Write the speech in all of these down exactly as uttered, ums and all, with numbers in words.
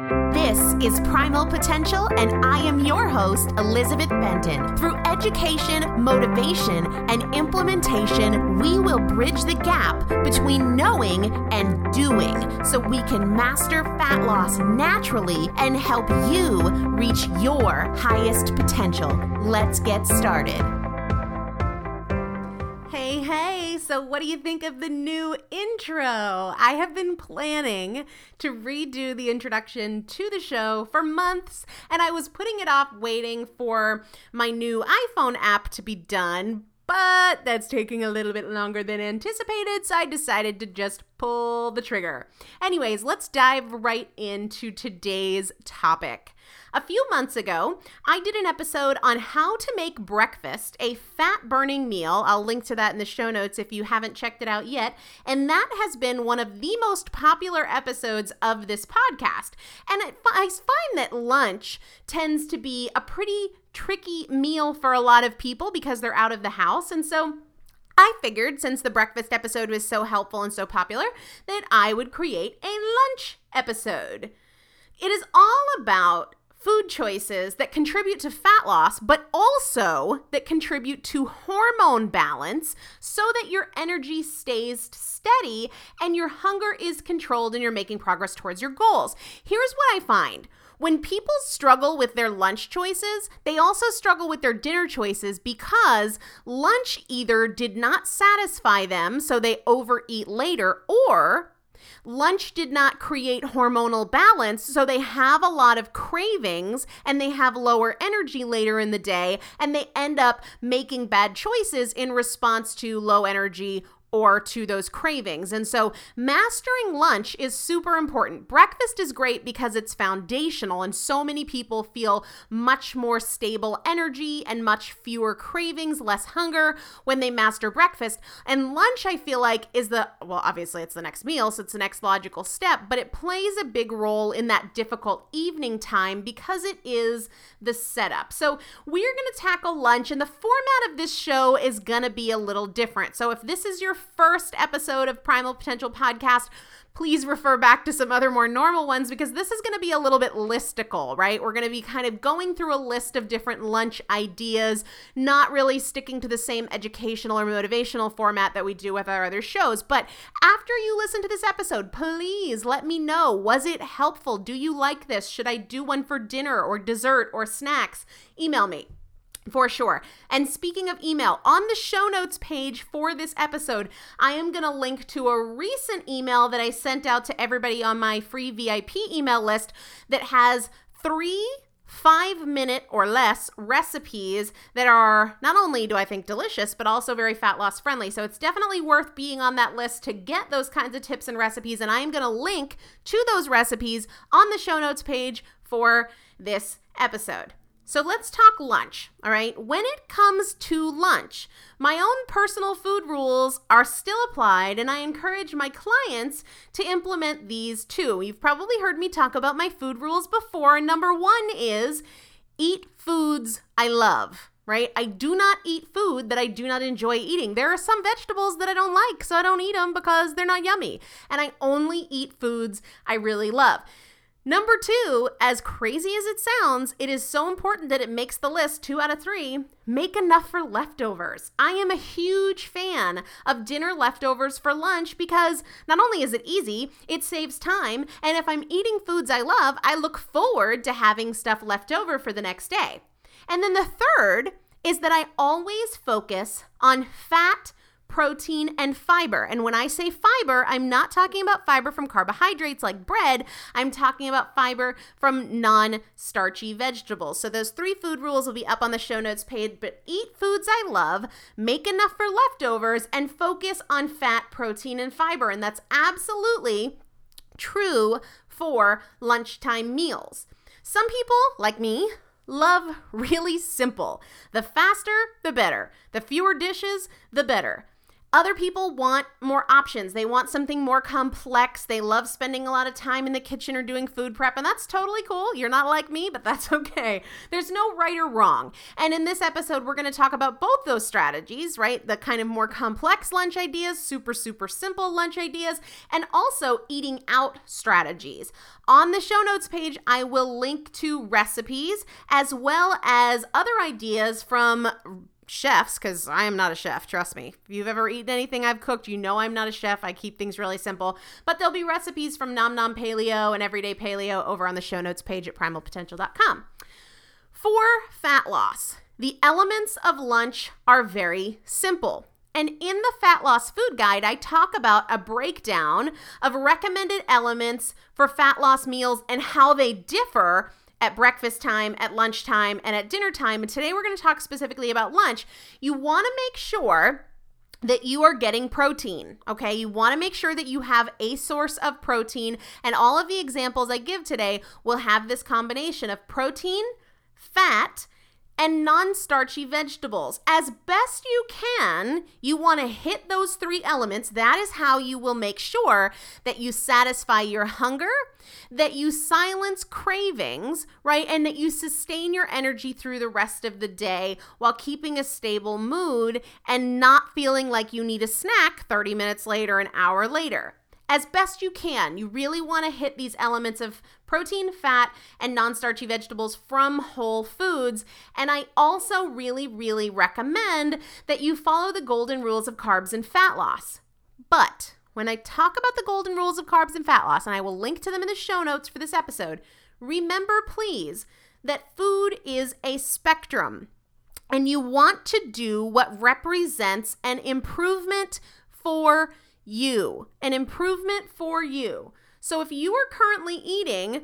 This is Primal Potential, and I am your host, Elizabeth Benton. Through education, motivation, and implementation, we will bridge the gap between knowing and doing so we can master fat loss naturally and help you reach your highest potential. Let's get started. Hey, hey, so what do you think of the new intro? I have been planning to redo the introduction to the show for months, and I was putting it off waiting for my new iPhone app to be done, but that's taking a little bit longer than anticipated, so I decided to just pull the trigger. Anyways, let's dive right into today's topic. A few months ago, I did an episode on how to make breakfast a fat-burning meal. I'll link to that in the show notes if you haven't checked it out yet. And that has been one of the most popular episodes of this podcast. And I find that lunch tends to be a pretty tricky meal for a lot of people because they're out of the house. And so I figured, since the breakfast episode was so helpful and so popular, that I would create a lunch episode. It is all about food choices that contribute to fat loss, but also that contribute to hormone balance so that your energy stays steady and your hunger is controlled and you're making progress towards your goals. Here's what I find. When people struggle with their lunch choices, they also struggle with their dinner choices because lunch either did not satisfy them, so they overeat later, or lunch did not create hormonal balance, so they have a lot of cravings and they have lower energy later in the day, and they end up making bad choices in response to low energy or to those cravings. And so mastering lunch is super important. Breakfast is great because it's foundational, and so many people feel much more stable energy and much fewer cravings, less hunger when they master breakfast. And lunch, I feel like, is the, well, obviously it's the next meal, so it's the next logical step, but it plays a big role in that difficult evening time because it is the setup. So we're going to tackle lunch, and the format of this show is going to be a little different. So if this is your first episode of Primal Potential Podcast, please refer back to some other more normal ones because this is going to be a little bit listicle, right? We're going to be kind of going through a list of different lunch ideas, not really sticking to the same educational or motivational format that we do with our other shows. But after you listen to this episode, please let me know, was it helpful? Do you like this? Should I do one for dinner or dessert or snacks? Email me. For sure. And speaking of email, on the show notes page for this episode, I am going to link to a recent email that I sent out to everybody on my free V I P email list that has three five-minute or less recipes that are not only, do I think, delicious, but also very fat loss friendly. So it's definitely worth being on that list to get those kinds of tips and recipes. And I am going to link to those recipes on the show notes page for this episode. So let's talk lunch, all right? When it comes to lunch, my own personal food rules are still applied, and I encourage my clients to implement these too. You've probably heard me talk about my food rules before, and number one is eat foods I love, right? I do not eat food that I do not enjoy eating. There are some vegetables that I don't like, so I don't eat them because they're not yummy, and I only eat foods I really love. Number two, as crazy as it sounds, it is so important that it makes the list two out of three. Make enough for leftovers. I am a huge fan of dinner leftovers for lunch because not only is it easy, it saves time, and if I'm eating foods I love, I look forward to having stuff left over for the next day. And then the third is that I always focus on fat, protein, and fiber. And when I say fiber, I'm not talking about fiber from carbohydrates like bread. I'm talking about fiber from non-starchy vegetables. So those three food rules will be up on the show notes page, but eat foods I love, make enough for leftovers, and focus on fat, protein, and fiber. And that's absolutely true for lunchtime meals. Some people, like me, love really simple. The faster, the better. The fewer dishes, the better. Other people want more options. They want something more complex. They love spending a lot of time in the kitchen or doing food prep, and that's totally cool. You're not like me, but that's okay. There's no right or wrong. And in this episode, we're going to talk about both those strategies, right? The kind of more complex lunch ideas, super, super simple lunch ideas, and also eating out strategies. On the show notes page, I will link to recipes as well as other ideas from chefs, because I am not a chef, trust me. If you've ever eaten anything I've cooked, you know I'm not a chef. I keep things really simple. But there'll be recipes from Nom Nom Paleo and Everyday Paleo over on the show notes page at primal potential dot com. For fat loss, the elements of lunch are very simple. And in the Fat Loss Food Guide, I talk about a breakdown of recommended elements for fat loss meals and how they differ at breakfast time, at lunchtime, and at dinner time. And today we're going to talk specifically about lunch. You want to make sure that you are getting protein, okay? You want to make sure that you have a source of protein, and all of the examples I give today will have this combination of protein, fat, and non-starchy vegetables. As best you can, you want to hit those three elements. That is how you will make sure that you satisfy your hunger, that you silence cravings, right? And that you sustain your energy through the rest of the day while keeping a stable mood and not feeling like you need a snack thirty minutes later, an hour later. As best you can, you really want to hit these elements of protein, fat, and non-starchy vegetables from whole foods. And I also really, really recommend that you follow the golden rules of carbs and fat loss. But when I talk about the golden rules of carbs and fat loss, and I will link to them in the show notes for this episode, remember, please, that food is a spectrum. And you want to do what represents an improvement for you, an improvement for you. So if you are currently eating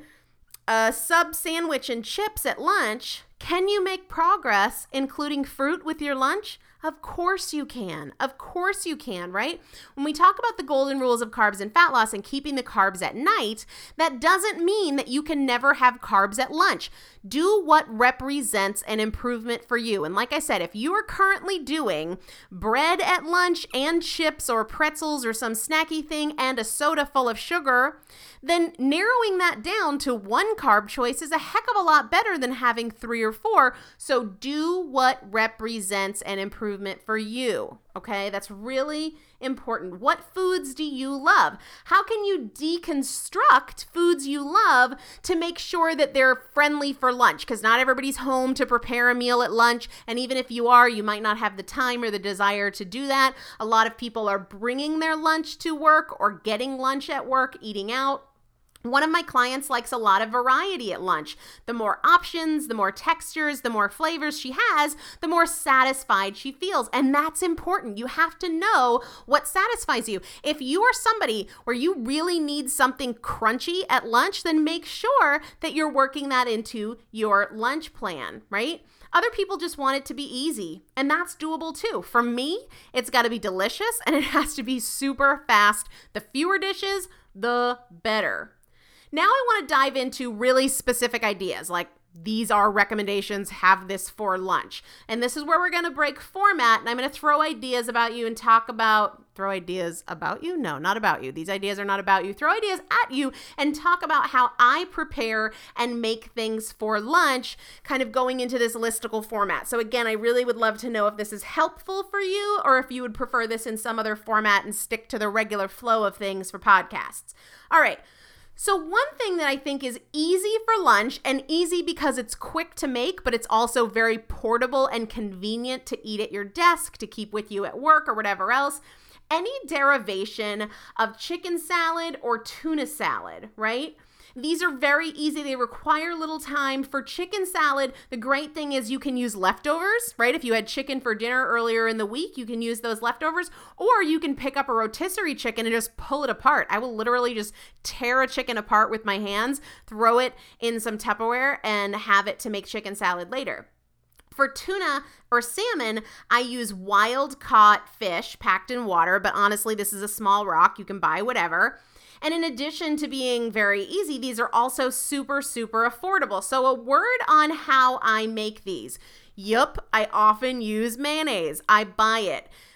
a sub sandwich and chips at lunch, can you make progress including fruit with your lunch? Of course you can. Of course you can, right? When we talk about the golden rules of carbs and fat loss and keeping the carbs at night, that doesn't mean that you can never have carbs at lunch. Do what represents an improvement for you. And like I said, if you are currently doing bread at lunch and chips or pretzels or some snacky thing and a soda full of sugar, then narrowing that down to one carb choice is a heck of a lot better than having three or four. So do what represents an improvement for you, okay? That's really important. What foods do you love? How can you deconstruct foods you love to make sure that they're friendly for lunch? Because not everybody's home to prepare a meal at lunch, and even if you are, you might not have the time or the desire to do that. A lot of people are bringing their lunch to work or getting lunch at work, eating out. One of my clients likes a lot of variety at lunch. The more options, the more textures, the more flavors she has, the more satisfied she feels. And that's important. You have to know what satisfies you. If you are somebody where you really need something crunchy at lunch, then make sure that you're working that into your lunch plan, right? Other people just want it to be easy, and that's doable too. For me, it's got to be delicious, and it has to be super fast. The fewer dishes, the better. Now I want to dive into really specific ideas, like these are recommendations, have this for lunch. And this is where we're going to break format, and I'm going to throw ideas about you and talk about, throw ideas about you? No, not about you. These ideas are not about you. Throw ideas at you and talk about how I prepare and make things for lunch, kind of going into this listicle format. So again, I really would love to know if this is helpful for you or if you would prefer this in some other format and stick to the regular flow of things for podcasts. All right. So one thing that I think is easy for lunch, and easy because it's quick to make, but it's also very portable and convenient to eat at your desk, to keep with you at work or whatever else, any derivation of chicken salad or tuna salad, right? These are very easy. They require little time. For chicken salad, the great thing is you can use leftovers, right? If you had chicken for dinner earlier in the week, you can use those leftovers, or you can pick up a rotisserie chicken and just pull it apart. I will literally just tear a chicken apart with my hands, throw it in some Tupperware, and have it to make chicken salad later. For tuna or salmon, I use wild caught fish packed in water, but honestly, this is a small rock. You can buy whatever. And in addition to being very easy, these are also super, super affordable. So a word on how I make these. Yup, I often use mayonnaise. I buy it.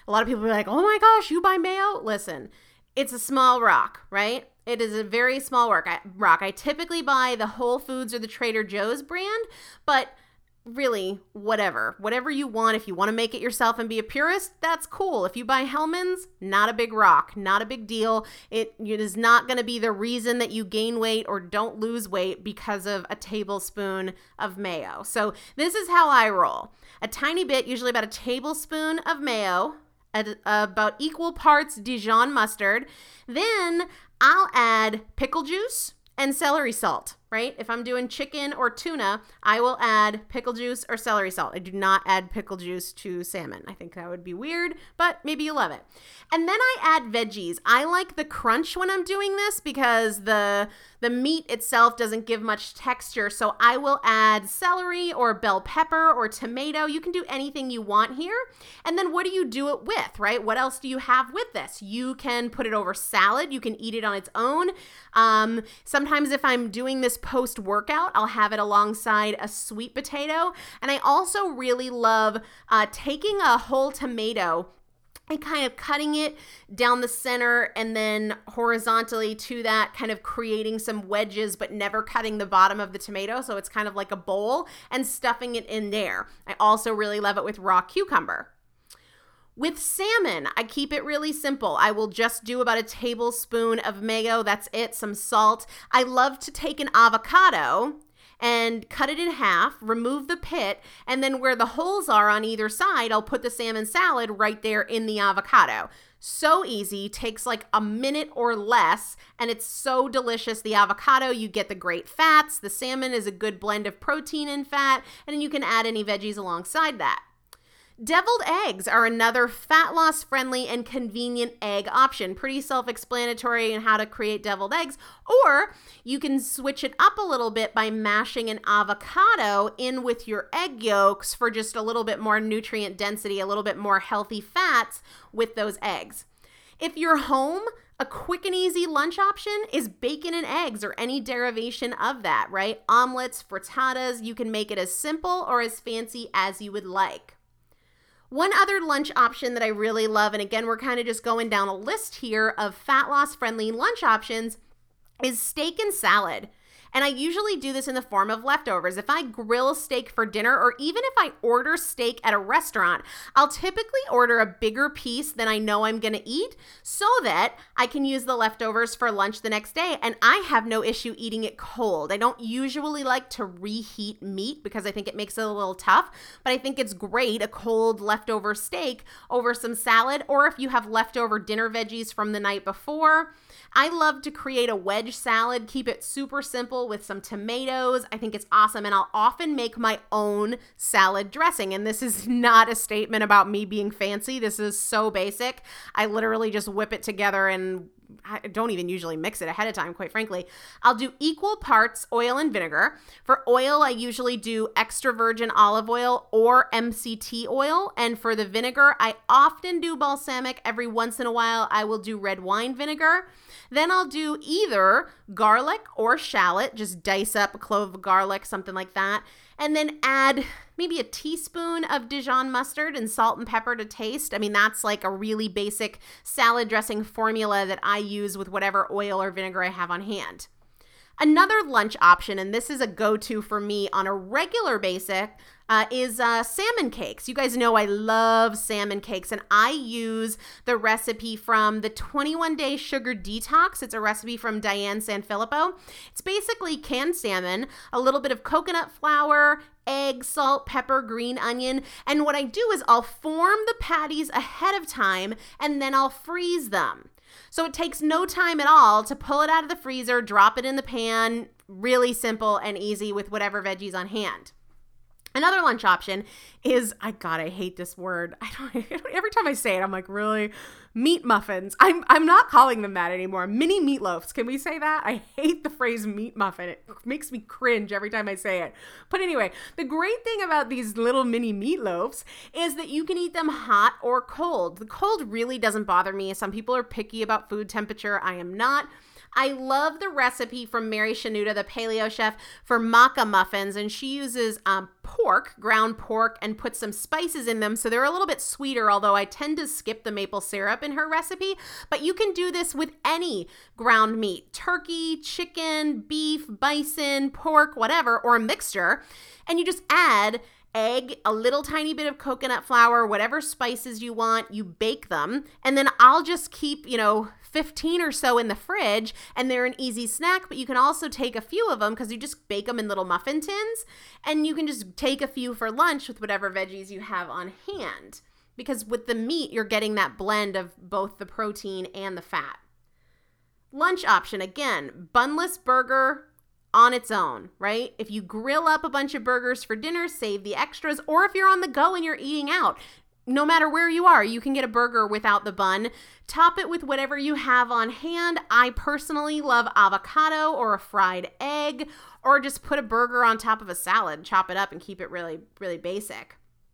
A lot of people are like, oh my gosh, you buy mayo? Listen, it's a small rock, right? It is a very small rock. I, rock. I typically buy the Whole Foods or the Trader Joe's brand, but really, whatever. Whatever you want. If you want to make it yourself and be a purist, that's cool. If you buy Hellmann's, not a big rock, not a big deal. It, it is not going to be the reason that you gain weight or don't lose weight because of a tablespoon of mayo. So this is how I roll. A tiny bit, usually about a tablespoon of mayo, a, about equal parts Dijon mustard. Then I'll add pickle juice and celery salt, right? If I'm doing chicken or tuna, I will add pickle juice or celery salt. I do not add pickle juice to salmon. I think that would be weird, but maybe you love it. And then I add veggies. I like the crunch when I'm doing this because the the meat itself doesn't give much texture. So I will add celery or bell pepper or tomato. You can do anything you want here. And then what do you do it with, right? What else do you have with this? You can put it over salad. You can eat it on its own. Um, sometimes if I'm doing this post-workout, I'll have it alongside a sweet potato. And I also really love uh, taking a whole tomato and kind of cutting it down the center and then horizontally to that, kind of creating some wedges, but never cutting the bottom of the tomato. So it's kind of like a bowl, and stuffing it in there. I also really love it with raw cucumber. With salmon, I keep it really simple. I will just do about a tablespoon of mayo. That's it, some salt. I love to take an avocado and cut it in half, remove the pit, and then where the holes are on either side, I'll put the salmon salad right there in the avocado. So easy, takes like a minute or less, and it's so delicious. The avocado, you get the great fats. The salmon is a good blend of protein and fat, and then you can add any veggies alongside that. Deviled eggs are another fat loss friendly and convenient egg option. Pretty self-explanatory in how to create deviled eggs. Or you can switch it up a little bit by mashing an avocado in with your egg yolks for just a little bit more nutrient density, a little bit more healthy fats with those eggs. If you're home, a quick and easy lunch option is bacon and eggs or any derivation of that, right? Omelets, frittatas, you can make it as simple or as fancy as you would like. One other lunch option that I really love, and again, we're kind of just going down a list here of fat loss friendly lunch options, is steak and salad. And I usually do this in the form of leftovers. If I grill steak for dinner, or even if I order steak at a restaurant, I'll typically order a bigger piece than I know I'm going to eat so that I can use the leftovers for lunch the next day. And I have no issue eating it cold. I don't usually like to reheat meat because I think it makes it a little tough, but I think it's great, a cold leftover steak over some salad, or if you have leftover dinner veggies from the night before. I love to create a wedge salad, keep it super simple with some tomatoes. I think it's awesome, and I'll often make my own salad dressing. And this is not a statement about me being fancy. This is so basic. I literally just whip it together, and I don't even usually mix it ahead of time, quite frankly. I'll do equal parts oil and vinegar. For oil, I usually do extra virgin olive oil or M C T oil. And for the vinegar, I often do balsamic. Every once in a while, I will do red wine vinegar. Then I'll do either garlic or shallot, just dice up a clove of garlic, something like that. And then add maybe a teaspoon of Dijon mustard and salt and pepper to taste. I mean, that's like a really basic salad dressing formula that I use with whatever oil or vinegar I have on hand. Another lunch option, and this is a go-to for me on a regular basis, uh, is uh, salmon cakes. You guys know I love salmon cakes, and I use the recipe from the twenty-one day Sugar Detox. It's a recipe from Diane Sanfilippo. It's basically canned salmon, a little bit of coconut flour, egg, salt, pepper, green onion. And what I do is I'll form the patties ahead of time, and then I'll freeze them. So it takes no time at all to pull it out of the freezer, drop it in the pan, really simple and easy with whatever veggies on hand. Another lunch option is, I God, I hate this word. I don't, every time I say it, I'm like, really? Meat muffins. I'm I'm not calling them that anymore. Mini meatloafs. Can we say that? I hate the phrase meat muffin. It makes me cringe every time I say it. But anyway, the great thing about these little mini meatloafs is that you can eat them hot or cold. The cold really doesn't bother me. Some people are picky about food temperature. I am not. I love the recipe from Mary Shanuda, the paleo chef, for maca muffins, and she uses um, pork, ground pork, and puts some spices in them, so they're a little bit sweeter, although I tend to skip the maple syrup in her recipe. But you can do this with any ground meat, turkey, chicken, beef, bison, pork, whatever, or a mixture, and you just add egg, a little tiny bit of coconut flour, whatever spices you want, you bake them, and then I'll just keep, you know, fifteen or so in the fridge, and they're an easy snack. But you can also take a few of them because you just bake them in little muffin tins, and you can just take a few for lunch with whatever veggies you have on hand, because with the meat, you're getting that blend of both the protein and the fat. Lunch option, again, bunless burger on its own, right? If you grill up a bunch of burgers for dinner, save the extras, or if you're on the go and you're eating out, no matter where you are, you can get a burger without the bun. Top it with whatever you have on hand. I personally love avocado or a fried egg, or just put a burger on top of a salad, chop it up and keep it really, really basic.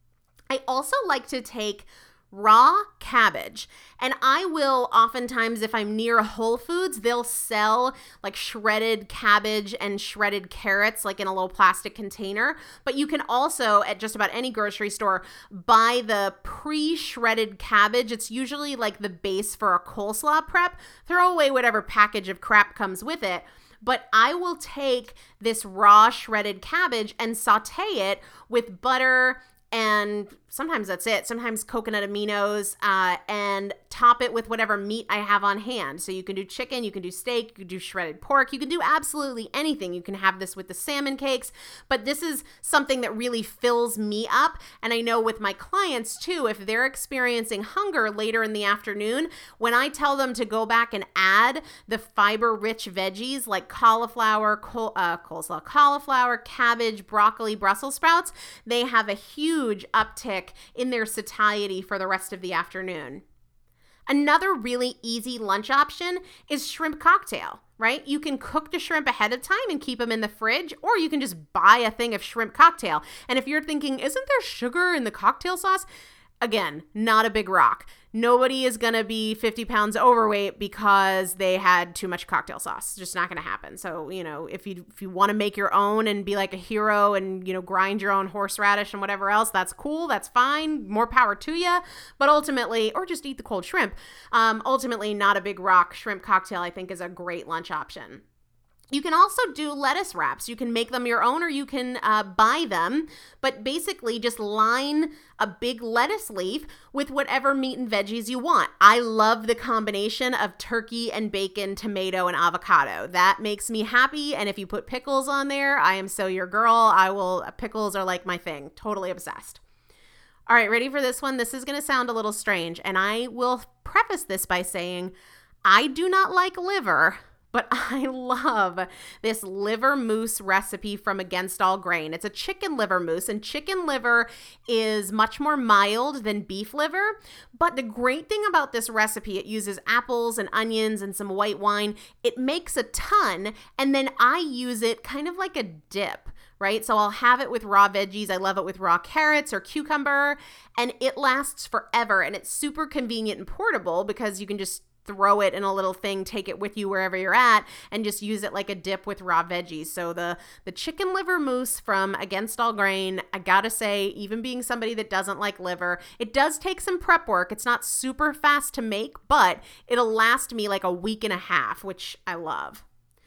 I also like to take raw cabbage, and I will oftentimes, if I'm near a Whole Foods, they'll sell like shredded cabbage and shredded carrots like in a little plastic container. But you can also, at just about any grocery store, buy the pre-shredded cabbage. It's usually like the base for a coleslaw prep. Throw away whatever package of crap comes with it. But I will take this raw shredded cabbage and saute it with butter, and sometimes that's it. Sometimes coconut aminos, uh, and top it with whatever meat I have on hand. So you can do chicken, you can do steak, you can do shredded pork, you can do absolutely anything. You can have this with the salmon cakes, but this is something that really fills me up. And I know with my clients too, if they're experiencing hunger later in the afternoon, when I tell them to go back and add the fiber-rich veggies like cauliflower, col- uh, coleslaw, cauliflower, cabbage, broccoli, Brussels sprouts, they have a huge uptick in their satiety for the rest of the afternoon. Another really easy lunch option is shrimp cocktail, right? You can cook the shrimp ahead of time and keep them in the fridge, or you can just buy a thing of shrimp cocktail. And if you're thinking, isn't there sugar in the cocktail sauce? Again, not a big rock. Nobody is going to be fifty pounds overweight because they had too much cocktail sauce. It's just not going to happen. So, you know, if you if you want to make your own and be like a hero and, you know, grind your own horseradish and whatever else, that's cool. That's fine. More power to you. But ultimately, or just eat the cold shrimp. Um, ultimately, not a big rock. Shrimp cocktail, I think, is a great lunch option. You can also do lettuce wraps. You can make them your own, or you can uh, buy them, but basically just line a big lettuce leaf with whatever meat and veggies you want. I love the combination of turkey and bacon, tomato, and avocado. That makes me happy, and if you put pickles on there, I am so your girl. I will, pickles are like my thing. Totally obsessed. All right, ready for this one? This is going to sound a little strange, and I will preface this by saying I do not like liver, but I love this liver mousse recipe from Against All Grain. It's a chicken liver mousse, and chicken liver is much more mild than beef liver. But the great thing about this recipe, it uses apples and onions and some white wine. It makes a ton, and then I use it kind of like a dip, right? So I'll have it with raw veggies. I love it with raw carrots or cucumber, and it lasts forever, and it's super convenient and portable because you can just throw it in a little thing, take it with you wherever you're at, and just use it like a dip with raw veggies. So the the chicken liver mousse from Against All Grain, I gotta say, even being somebody that doesn't like liver, it does take some prep work. It's not super fast to make, but it'll last me like a week and a half, which I love.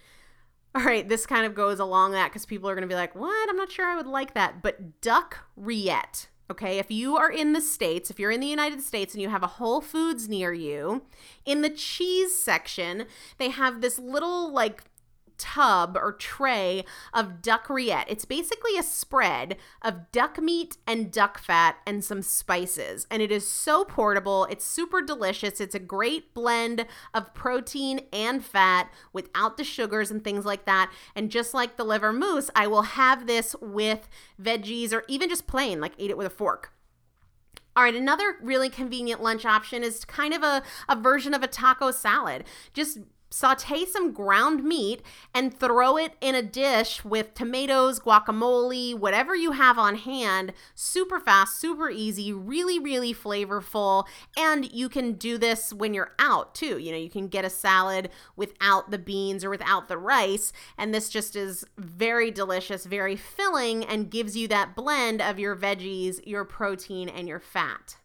All right, this kind of goes along that because people are going to be like, what? I'm not sure I would like that. But duck rillette. Okay, if you are in the States, if you're in the United States and you have a Whole Foods near you, in the cheese section, they have this little like tub or tray of duck rillette. It's basically a spread of duck meat and duck fat and some spices. And it is so portable. It's super delicious. It's a great blend of protein and fat without the sugars and things like that. And just like the liver mousse, I will have this with veggies or even just plain, like eat it with a fork. All right, another really convenient lunch option is kind of a, a version of a taco salad. Just saute some ground meat and throw it in a dish with tomatoes, guacamole, whatever you have on hand. Super fast, super easy, really, really flavorful. And you can do this when you're out too. You know, you can get a salad without the beans or without the rice. And this just is very delicious, very filling, and gives you that blend of your veggies, your protein, and your fat.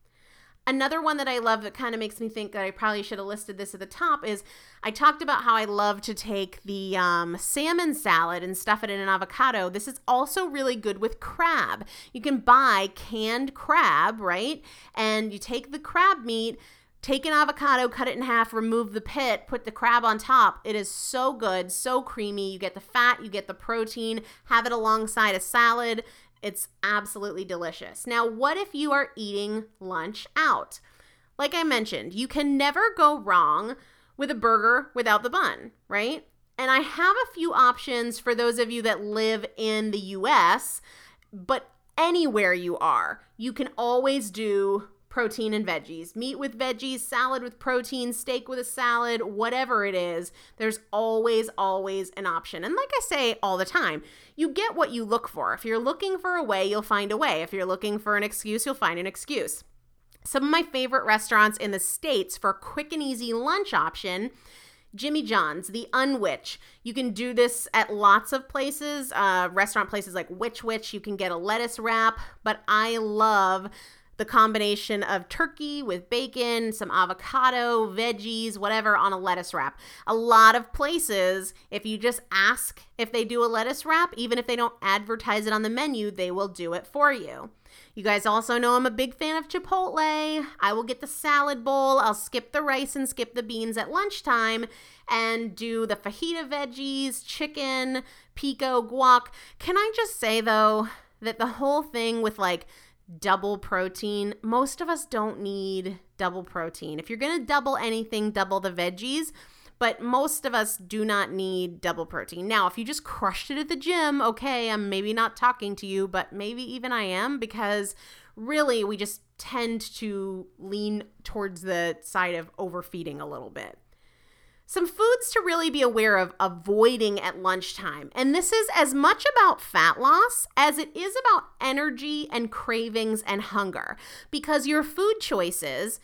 Another one that I love that kind of makes me think that I probably should have listed this at the top is I talked about how I love to take the um, salmon salad and stuff it in an avocado. This is also really good with crab. You can buy canned crab, right? And you take the crab meat, take an avocado, cut it in half, remove the pit, put the crab on top. It is so good, so creamy. You get the fat, you get the protein, have it alongside a salad. It's absolutely delicious. Now, what if you are eating lunch out? Like I mentioned, you can never go wrong with a burger without the bun, right? And I have a few options for those of you that live in the U S, but anywhere you are, you can always do protein and veggies. Meat with veggies, salad with protein, steak with a salad, whatever it is, there's always, always an option. And like I say all the time, you get what you look for. If you're looking for a way, you'll find a way. If you're looking for an excuse, you'll find an excuse. Some of my favorite restaurants in the States for a quick and easy lunch option, Jimmy John's, the Unwich. You can do this at lots of places, uh, restaurant places like Which Wich. You can get a lettuce wrap, but I love the combination of turkey with bacon, some avocado, veggies, whatever on a lettuce wrap. A lot of places, if you just ask if they do a lettuce wrap, even if they don't advertise it on the menu, they will do it for you. You guys also know I'm a big fan of Chipotle. I will get the salad bowl. I'll skip the rice and skip the beans at lunchtime and do the fajita veggies, chicken, pico, guac. Can I just say, though, that the whole thing with like double protein, most of us don't need double protein. If you're going to double anything, double the veggies, but most of us do not need double protein. Now, if you just crushed it at the gym, okay, I'm maybe not talking to you, but maybe even I am, because really we just tend to lean towards the side of overfeeding a little bit. Some foods to really be aware of avoiding at lunchtime. And this is as much about fat loss as it is about energy and cravings and hunger, because your food choices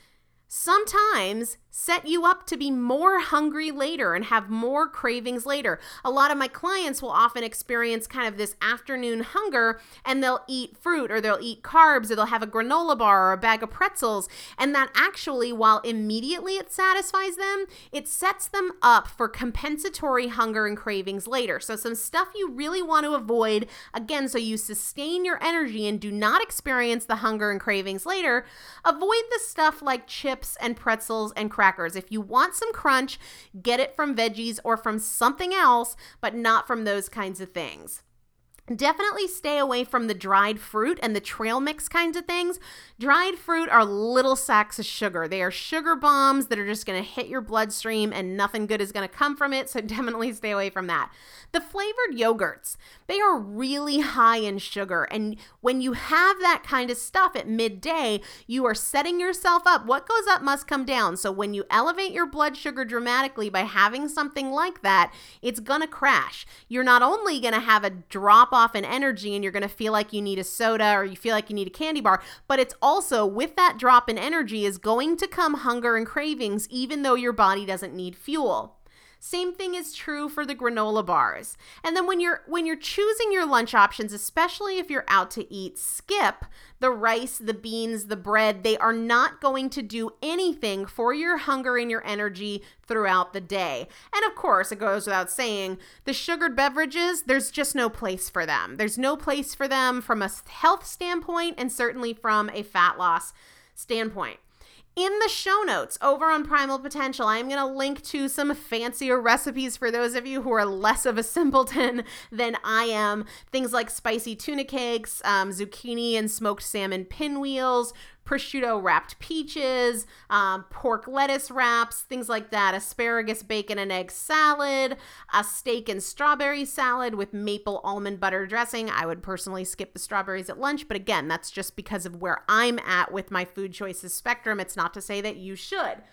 sometimes set you up to be more hungry later and have more cravings later. A lot of my clients will often experience kind of this afternoon hunger, and they'll eat fruit or they'll eat carbs or they'll have a granola bar or a bag of pretzels. And that actually, while immediately it satisfies them, it sets them up for compensatory hunger and cravings later. So some stuff you really want to avoid, again, so you sustain your energy and do not experience the hunger and cravings later. Avoid the stuff like chips and pretzels and crackers. If you want some crunch, get it from veggies or from something else, but not from those kinds of things. Definitely stay away from the dried fruit and the trail mix kinds of things. Dried fruit are little sacks of sugar. They are sugar bombs that are just going to hit your bloodstream and nothing good is going to come from it, so definitely stay away from that. The flavored yogurts, they are really high in sugar, and when you have that kind of stuff at midday, you are setting yourself up. What goes up must come down, so when you elevate your blood sugar dramatically by having something like that, it's going to crash. You're not only going to have a drop off in energy and you're going to feel like you need a soda or you feel like you need a candy bar, but it's also, with that drop in energy, is going to come hunger and cravings even though your body doesn't need fuel. Same thing is true for the granola bars. And then when you're when you're choosing your lunch options, especially if you're out to eat, skip the rice, the beans, the bread. They are not going to do anything for your hunger and your energy throughout the day. And of course, it goes without saying, the sugared beverages, there's just no place for them. There's no place for them from a health standpoint and certainly from a fat loss standpoint. In the show notes over on Primal Potential, I'm going to link to some fancier recipes for those of you who are less of a simpleton than I am. Things like spicy tuna cakes, um, zucchini and smoked salmon pinwheels, prosciutto wrapped peaches, um, pork lettuce wraps, things like that, asparagus, bacon, and egg salad, a steak and strawberry salad with maple almond butter dressing. I would personally skip the strawberries at lunch, but again, that's just because of where I'm at with my food choices spectrum. It's not to say that you should.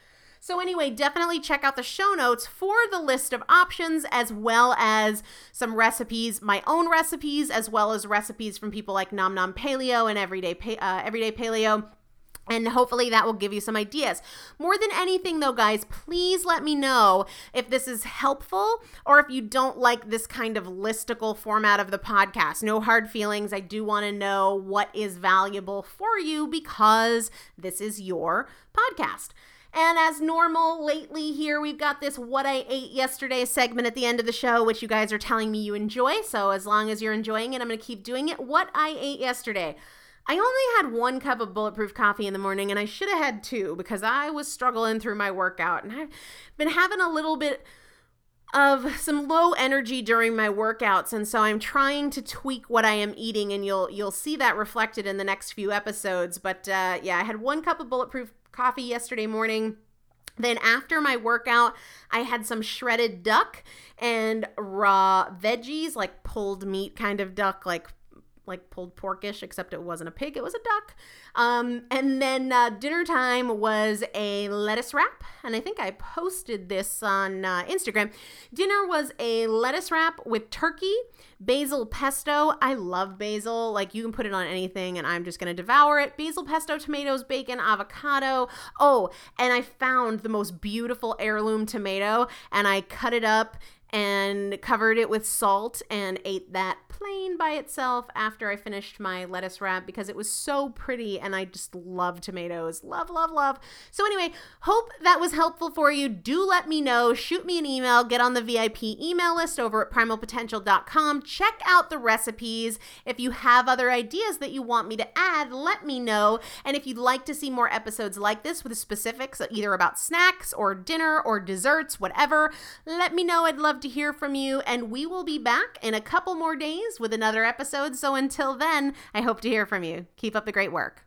So anyway, definitely check out the show notes for the list of options, as well as some recipes, my own recipes, as well as recipes from people like Nom Nom Paleo and Everyday pa- uh, Everyday Paleo. And hopefully that will give you some ideas. More than anything though, guys, please let me know if this is helpful or if you don't like this kind of listicle format of the podcast. No hard feelings. I do want to know what is valuable for you because this is your podcast. And as normal, lately here, we've got this What I Ate Yesterday segment at the end of the show, which you guys are telling me you enjoy. So as long as you're enjoying it, I'm going to keep doing it. What I ate yesterday. I only had one cup of bulletproof coffee in the morning, and I should have had two because I was struggling through my workout. And I've been having a little bit of some low energy during my workouts, and so I'm trying to tweak what I am eating, and you'll you'll see that reflected in the next few episodes. But uh, yeah, I had one cup of bulletproof coffee yesterday morning. Then after my workout, I had some shredded duck and raw veggies, like pulled meat kind of duck, like like pulled porkish, except it wasn't a pig, it was a duck. Um, and then uh, dinner time was a lettuce wrap, and I think I posted this on uh, Instagram. Dinner was a lettuce wrap with turkey, basil pesto. I love basil. Like, you can put it on anything, and I'm just going to devour it. Basil pesto, tomatoes, bacon, avocado. Oh, and I found the most beautiful heirloom tomato, and I cut it up and covered it with salt and ate that plain by itself after I finished my lettuce wrap because it was so pretty and I just love tomatoes. Love, love, love. So anyway, hope that was helpful for you. Do let me know. Shoot me an email. Get on the V I P email list over at primal potential dot com. Check out the recipes. If you have other ideas that you want me to add, let me know. And if you'd like to see more episodes like this with specifics either about snacks or dinner or desserts, whatever, let me know. I'd love to hear from you, and we will be back in a couple more days with another episode. So until then, I hope to hear from you. Keep up the great work.